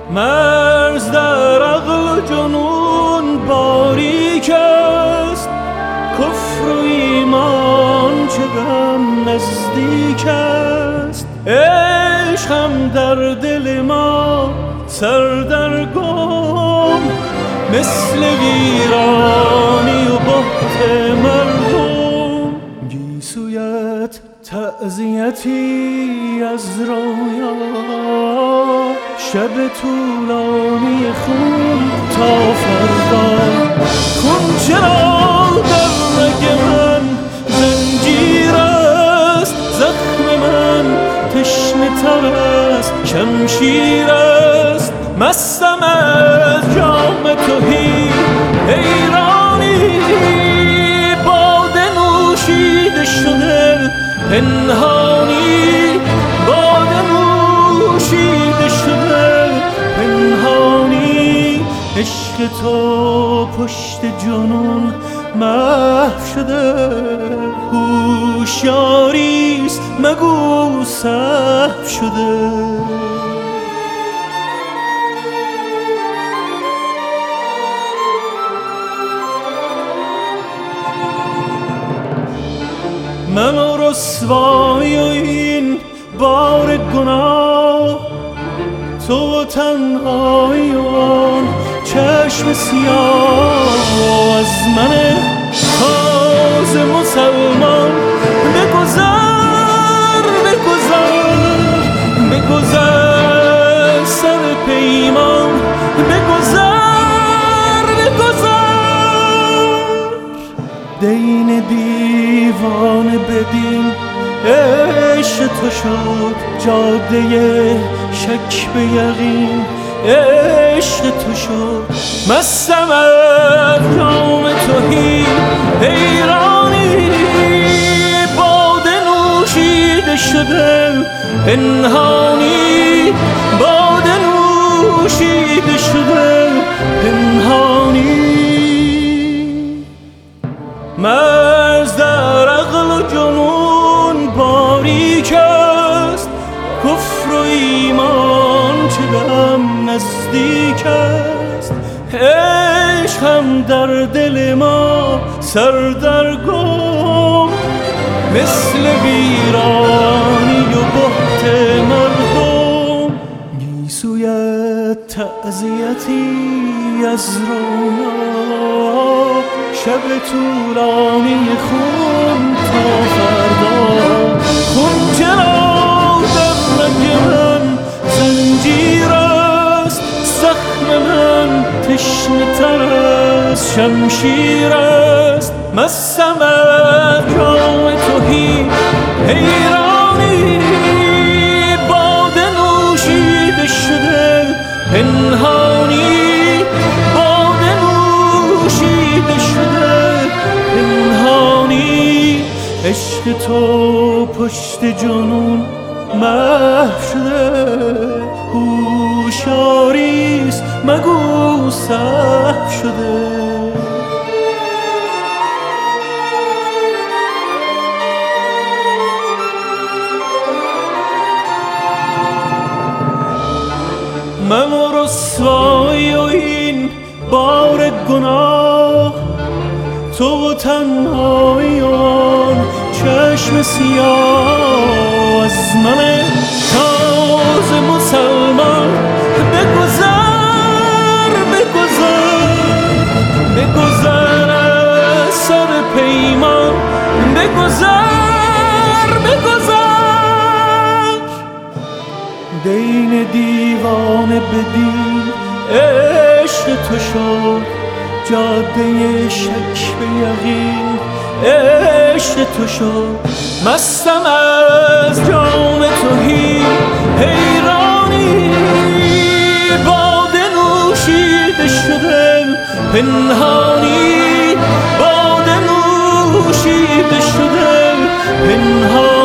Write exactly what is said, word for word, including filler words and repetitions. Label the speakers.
Speaker 1: مرز در عقل جنون باریک است، کفر و ایمان چه غم نزدیک است. عشق هم در دل ما سردرگم، مثل ویرانی و بهت مردم. گیسویت تعزیتی از رویا، شب طولانی خون تا فردا. خون چرا در رگ من زنجیر است، زخم من تشنه تر است شمشیر است. مستم از جام تهی حیرانی، باده نوشیده شده پنهانی، باده نوشیده شده پنهانی. عشق تو پشت جنون محو شده، هوشیاریست مگو سهو شده. من و رسوایی و این بار گناه، تو تنهایی و آن چشم سیاه. از من تازه مسلمان بگذر بگذر بگذر، سر پیمان بگذر بگذر. دین دیوانه بدین عشق تو شد، جاده شک به یقین عشق تو شد. مستم از جام تهی حیرانی، باده نوشیده شده پنهانی، باده نوشیده شده پنهانی. مرز در عقل و جنون باریک است، کفر و ایمان چه غم نزدیک است. عشق هم در دل ما سردرگم، مثل ویرانی و بهت مردم. گیسویت تعزیتی از رویا، شب طولانی خون تا فردا. خون چرا در رگ من زنجیر است، زخم من تشنه تر از شمشیر است. مستم از جام تهی حیرانی، باده نوشیده شده پنهانی، باده نوشیده شده پنهانی. عشق تو پشت جنون محو شده، هوشیاریست مگو سهو شده. من و رسوایی و این بار گناه، تو تنهایی و آن چشم سیاه. از من تازه مسلمان بگذر بگذر بگذر، از سر پیمان بگذر بگذر. دین دیوانه بدین عشق تو شد، جاده شک به یقین عشق تو شد. مستم از جام تهی حیرانی، باده نوشیده شده پنهانی، باده نوشیده شده پنهانی.